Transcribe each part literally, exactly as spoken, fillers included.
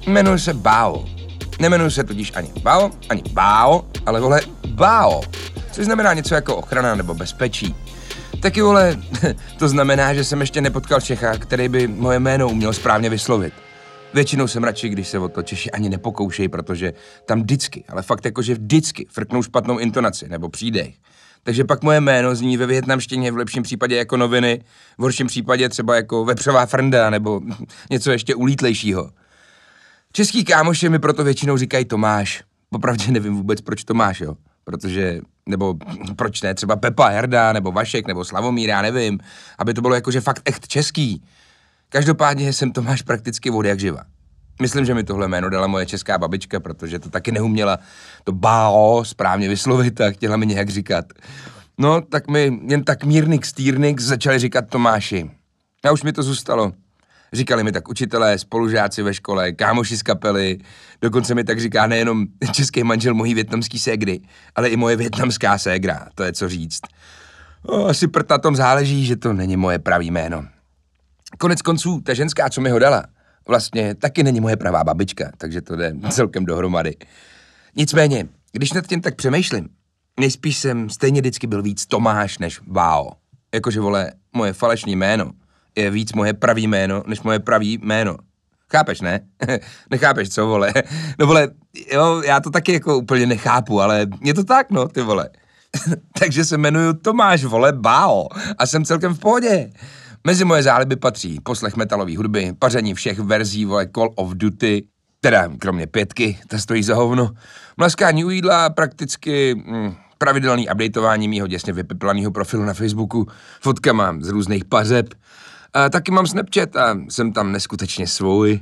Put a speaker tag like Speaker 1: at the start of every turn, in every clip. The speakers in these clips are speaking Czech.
Speaker 1: Jmenuji se Bao. Nemenuji se tudíž ani Bao, ani Bao, ale vole Bao, což znamená něco jako ochrana nebo bezpečí. Taky vole, to znamená, že jsem ještě nepotkal Čecha, který by moje jméno uměl správně vyslovit. Většinou jsem radši, když se o to Češi ani nepokoušejí, protože tam vždycky, ale fakt jakože vždycky frknou špatnou intonaci nebo přídech. Takže pak moje jméno zní ve vietnamštině v lepším případě jako noviny, v horším případě třeba jako vepřová frnda nebo něco ještě ulítlejšího. Český kámoši mi proto většinou říkají Tomáš. Popravdě nevím vůbec, proč Tomáš, jo. Protože, nebo proč ne, třeba Pepa, Jarda, nebo Vašek, nebo Slavomír, já nevím. Aby to bylo jakože fakt echt český. Každopádně jsem Tomáš prakticky od jak živa. Myslím, že mi tohle jméno dala moje česká babička, protože to taky neuměla to Bao správně vyslovit a chtěla mi nějak říkat. No, tak mi jen tak mírnik stýrnik začali říkat Tomáši. A už mi to zůstalo. Říkali mi tak učitelé, spolužáci ve škole, kámoši z kapely, dokonce mi tak říká nejenom český manžel mojí vietnamský ségry, ale i moje vietnamská ségra, to je co říct. O, asi prd na tom záleží, že to není moje pravý jméno. Konec konců, ta ženská, co mi ho dala, vlastně taky není moje pravá babička, takže to jde celkem dohromady. Nicméně, když nad tím tak přemýšlím, nejspíš jsem stejně vždycky byl víc Tomáš než Bao. Jakože, vole, moje falešné jméno je víc moje pravý jméno, než moje pravý jméno. Chápeš, ne? Nechápeš, co, vole? No, vole, jo, já to taky jako úplně nechápu, ale je to tak, no, ty vole. Takže se jmenuju Tomáš, vole, Bao a jsem celkem v pohodě. Mezi moje záliby patří poslech metalové hudby, paření všech verzí, vole, Call of Duty, teda kromě pětky, ta stojí za hovno, mlaskání u jídla, prakticky mm, pravidelný updateování mýho děsně vypiplaného profilu na Facebooku, fotkama z různých pařeb. A taky mám Snapchat a jsem tam neskutečně svůj.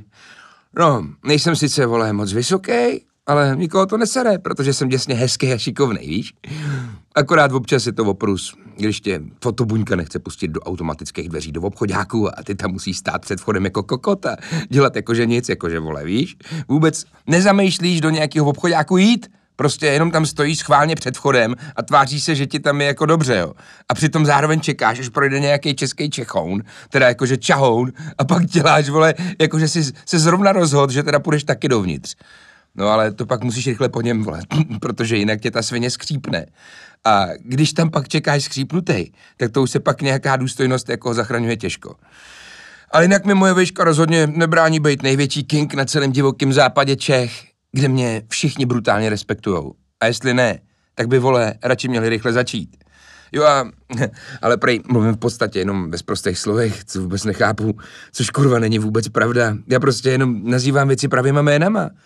Speaker 1: No, nejsem sice, vole, moc vysoký, ale nikoho to nesere, protože jsem děsně hezký a šikovnej, víš? Akorát občas je to oprus, když tě fotobuňka nechce pustit do automatických dveří do obchoďáků a ty tam musíš stát před vchodem jako kokota, dělat jakože nic, jakože, vole, víš? Vůbec nezamýšlíš do nějakého obchoďáku jít, prostě jenom tam stojíš schválně před vchodem a tváříš se, že ti tam je jako dobře, jo. A přitom zároveň čekáš, až projde nějaký český čechoun, teda jakože čahoun, a pak děláš, vole, jakože jsi se zrovna rozhodl, že teda půjdeš taky dovnitř. No ale to pak musíš rychle po něm, vole, protože jinak tě ta svině skřípne. A když tam pak čekáš skřípnutej, tak to už se pak nějaká důstojnost jako zachraňuje těžko. Ale jinak mi moje výška rozhodně nebrání být největší king na celém divokém západě Čech, kde mě všichni brutálně respektujou. A jestli ne, tak by, vole, radši měli rychle začít. Jo a, ale prej mluvím v podstatě jenom bez prostých slovech, co vůbec nechápu, což kurva není vůbec pravda. Já prostě jenom nazývám věci pravýma jménama.